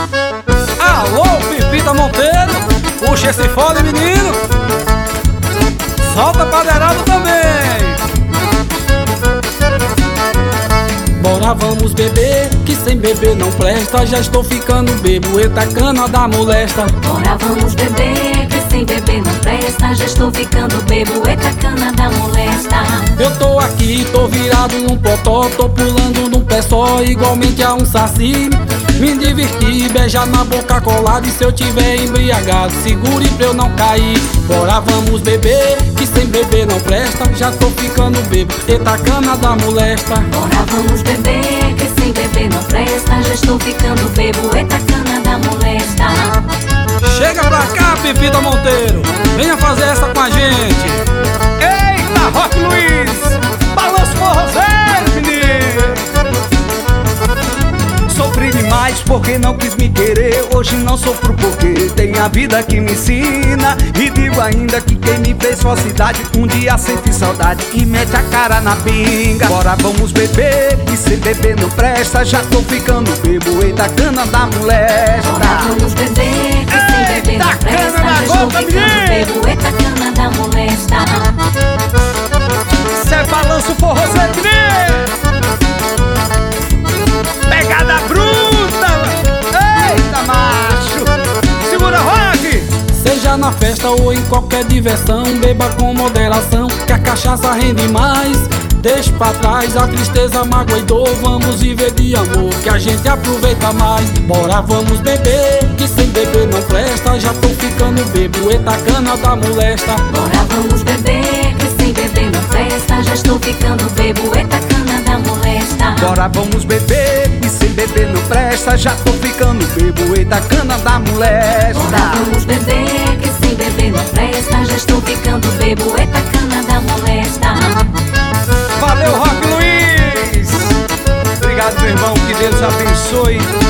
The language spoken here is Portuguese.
Alô, Pepita Monteiro, puxa esse fone, menino. Solta padeirada também. Bora vamos beber, que sem beber não presta. Já estou ficando bebo, eita cana da molesta. Bora vamos beber, que sem beber não presta. Já estou ficando bebo, eita cana da molesta. Eu tô aqui, tô virado num potó, tô pulando num pé só, igualmente a um saci. Me diverti, beijar na boca colada, e se eu tiver embriagado, segure pra eu não cair. Bora vamos beber, que sem beber não presta. Já tô ficando bebo, eita cana da molesta. Bora vamos beber, que sem beber não presta. Já estou ficando bebo, eita cana da molesta. Chega pra cá, Pepita Monteiro, venha fazer essa com a gente. Eita, Rock Luiz, balança o forrozeiro, menino. Sofri demais porque não quis me querer. Hoje não sofro porque tem a vida que me ensina. E digo ainda que quem me fez falsidade um dia sente saudade e mete a cara na pinga. Bora vamos beber, e sem beber não presta. Já tô ficando bebo, eita cana da molesta. Bora vamos beber, que sem beber não presta. Já estou ficando bebo, eita cana da molesta. Cê balança o forrozeiro, menino. Pegada bruta! Eita, macho! Segura, rock! Seja na festa ou em qualquer diversão, beba com moderação, que a cachaça rende mais. Deixe pra trás a tristeza, mágoa e dor. Vamos viver de amor, que a gente aproveita mais. Bora vamos beber, que sem beber não presta. Já tô ficando bebo, eita cana da molesta. Bora vamos beber, que sem beber não presta. Já estou ficando bebo, eita cana da molesta. Bora vamos beber, e sem beber não presta. Já tô ficando bebo, eita cana da molesta. Bora vamos beber, que sem beber não presta. Já estou ficando bebo, eita cana da molesta. Valeu, Rock Luiz! Obrigado, meu irmão, que Deus abençoe